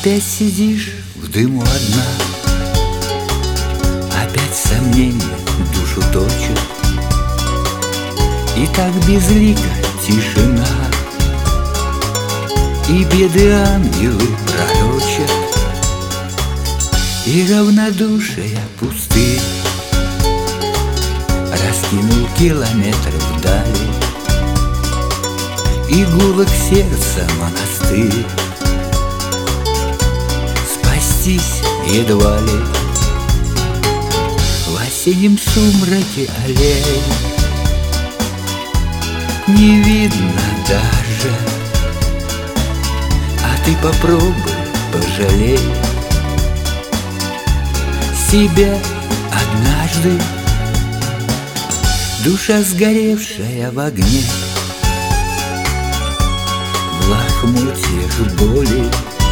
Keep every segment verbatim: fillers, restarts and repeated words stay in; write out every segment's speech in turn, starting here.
Опять сидишь в дыму одна, опять сомнения душу точат, и так безлика тишина, и беды ангелы пророчат, и равнодушие пустырь раскинул километр вдали, и гулок сердца монастырь. Спастись едва ли в осеннем сумраке аллей не видно даже, а ты попробуй, пожалей себя однажды. Душа, сгоревшая в огне, в лохмотьях боли,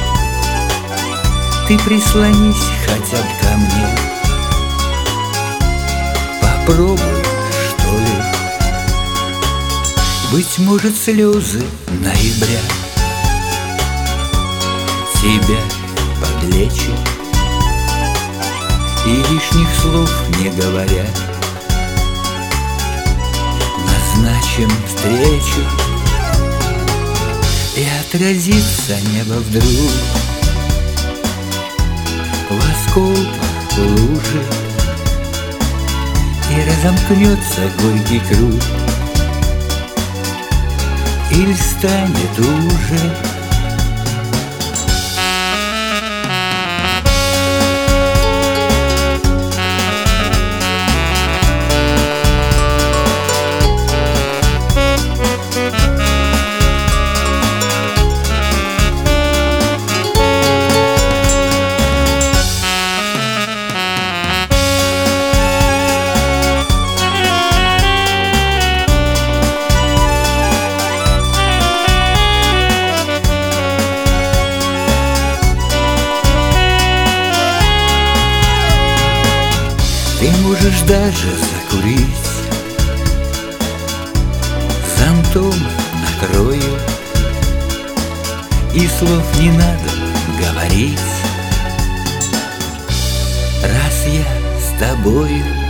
ты прислонись хотя бы ко мне, попробуй, что ли. Быть может, слезы ноября тебя подлечат, и лишних слов не говоря назначим встречу, и отразится небо вдруг в осколках лужи, и разомкнется горький круг, или станет уже. Ты можешь даже закурить, зонтом накрою, и слов не надо говорить, раз я с тобою.